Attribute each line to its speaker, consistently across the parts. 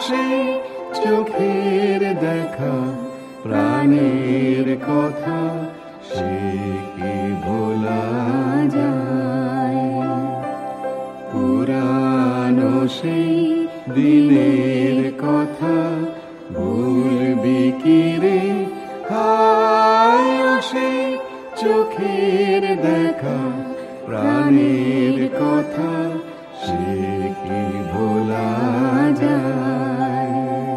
Speaker 1: সেই চোখের দেখা, প্রাণের কথা সে কি ভোলা যায়? পুরানো সেই দিনের কথা ভুলবি কি রে? হায় ও সেই চোখের দেখা, প্রাণের কথা সে কি ভোলা যায়?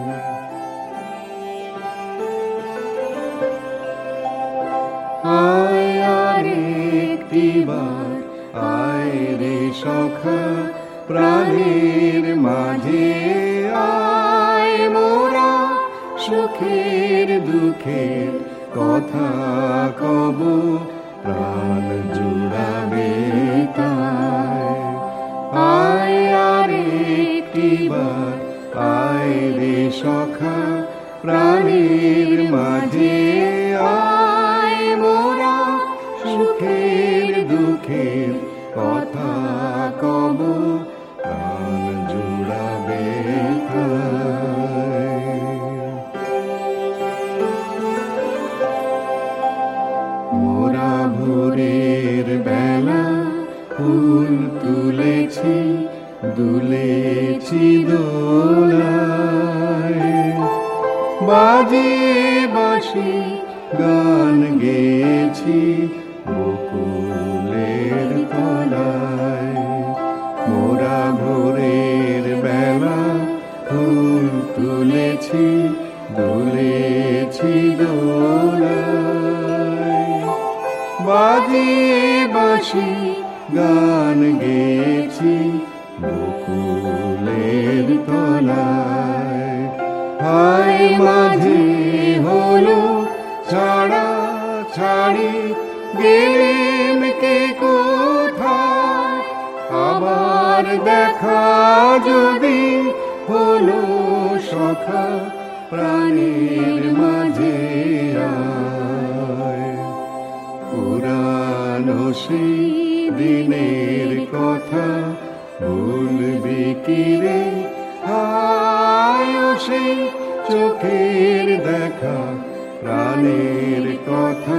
Speaker 1: আয় আর একটিবার আয় রে সখা, প্রাণের মাঝে আয় মোরা সুখের দুঃখের কথা কব, প্রাণ জুড়াবে তাই। আয় আর একটিবার আয় রে সখা, প্রাণের মাঝে আয় মোরা সুখের দুঃখের কথা কব, প্রাণ জুড়াবে তাই। মোরা ভোরের বেলা ফুল তুলেছি, দুলেছি দোলায়, বাজিয়ে বাঁশি গান গেয়েছি বকুলের তলায়। মোরা ভোরের বেলা ফুল তুলেছি, দুলেছি দোলায়, বাজিয়ে বাঁশি গান গেয়েছি বকুলের তলায়। হায় মাঝে হলো ছাড়া ছাড়ি, গেলেম কে কোথায়? আবার দেখা যদি হলো সখা, প্রাণের মাঝে আয়। পুরানো সেই দিনের কথা ভুলবি কি রে? হায় ও সেই চোখের দেখা, প্রাণের কথা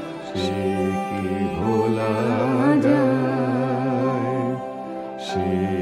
Speaker 1: সে কি ভোলা যায়? সে